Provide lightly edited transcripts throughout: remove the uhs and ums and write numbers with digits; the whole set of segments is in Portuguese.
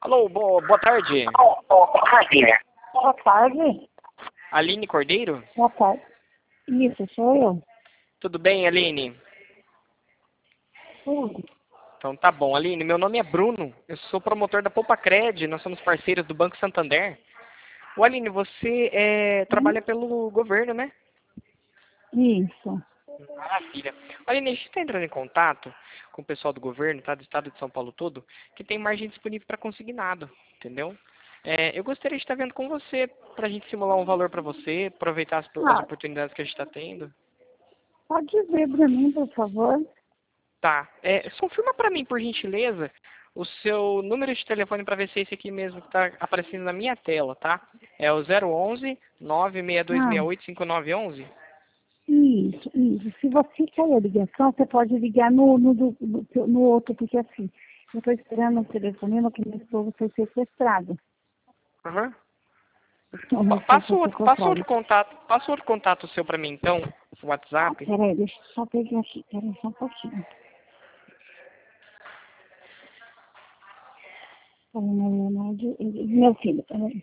Alô, boa tarde. Boa tarde. Aline Cordeiro? Boa tarde. Isso, sou eu. Tudo bem, Aline? Tudo. Então tá bom. Aline, meu nome é Bruno. Eu sou promotor da Poupa-Cred. Nós somos parceiros do Banco Santander. Ô, Aline, você trabalha pelo governo, né? Isso. Maravilha. Aline, a gente está entrando em contato com o pessoal do governo, tá? Do estado de São Paulo todo, que tem margem disponível para consignado, entendeu? Eu gostaria de estar vendo com você, para a gente simular um valor para você, aproveitar as Ah, oportunidades que a gente está tendo. pode ver para mim, por favor? Tá. Confirma para mim, por gentileza, o seu número de telefone para ver se é esse aqui mesmo que está aparecendo na minha tela, tá? É o 011 Ah, 96268 5911. isso. Se você quer a ligação, você pode ligar no outro, porque assim, eu estou esperando o telefonema que meu esposo foi sequestrado. Aham. O meu esposo Passa foi sequestrado. outro contato seu para mim, então, o Ah, WhatsApp. peraí, deixa eu só pegar aqui. Peraí, só um pouquinho. Peraí, meu filho, peraí.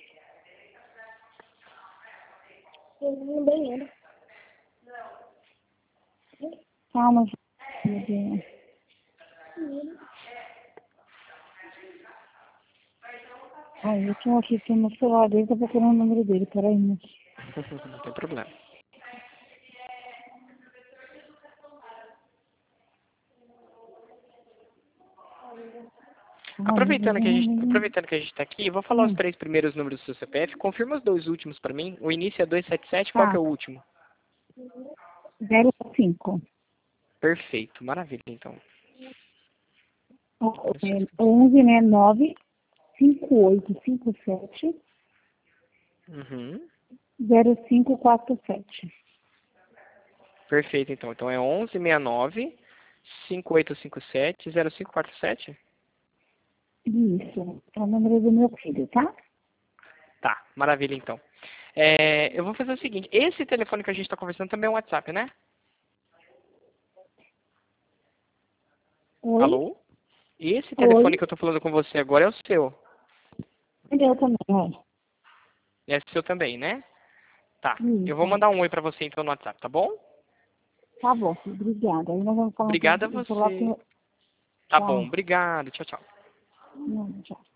Eu vou no banheiro. Calma, meu Deus. Ai, eu tinha aqui no celular dele, tô procurando o número dele, peraí, moço. Não tem problema. Aproveitando que a gente está aqui, eu vou falar os 3 primeiros números do seu CPF. Confirma os 2 últimos para mim. O início é 277, qual que Tá, é o último? 05. Perfeito, maravilha, então. 11, né, 9, 5857, Uhum. 0547. Perfeito, então. Então é 1169 5857 0547? Isso, é o número do meu filho, tá? Tá, maravilha, então. Eu vou fazer o seguinte. Esse telefone que a gente está conversando também é um WhatsApp, né? Oi? Alô? Esse telefone Oi? que eu estou falando com você agora é o seu. Eu também, É seu também, né? Tá. Eu vou Isso. mandar um oi pra você então no WhatsApp, tá bom? Tá bom, filho, obrigada. Aí nós vamos falar Obrigado a pelo celular você. com... Tá bom, Tchau. obrigado. Tchau, tchau. Não, tchau.